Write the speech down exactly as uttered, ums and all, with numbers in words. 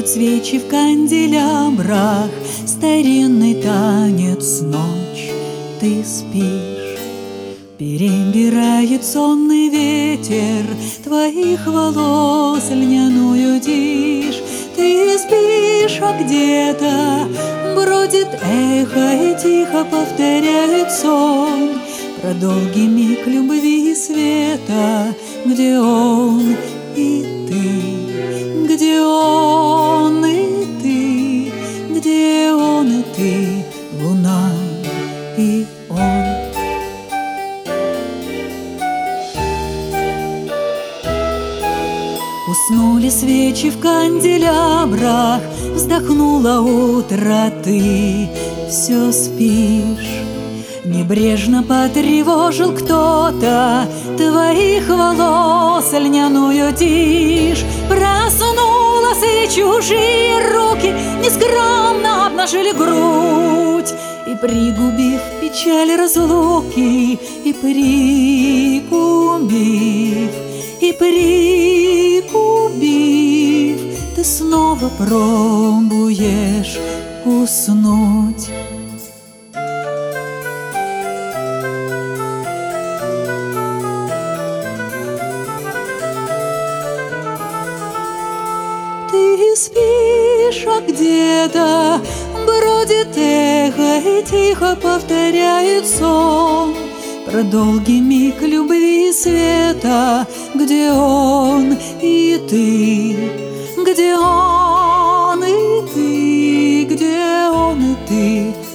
свечи в канделябрах, старинный танец ночь, ты спишь. Перебирает сонный ветер твоих волос льняную тишь. Ты спишь, а где-то бродит эхо и тихо повторяет сон про долгий миг любви и света, где он и ты, где он и ты, где он и ты, луна и он. Уснули свечи в канделябрах, вздохнуло утро, ты все спишь. Небрежно потревожил кто-то твоих волос льняную тишь. Проснулась, и чужие руки нескромно обнажили грудь, и, пригубив печаль разлуки, и пригубив, и пригубив, ты снова пробуешь уснуть. Ты спишь, а где-то бродит эхо и тихо повторяет сон про долгий миг любви и света, где он и ты, где он и ты, где он и ты.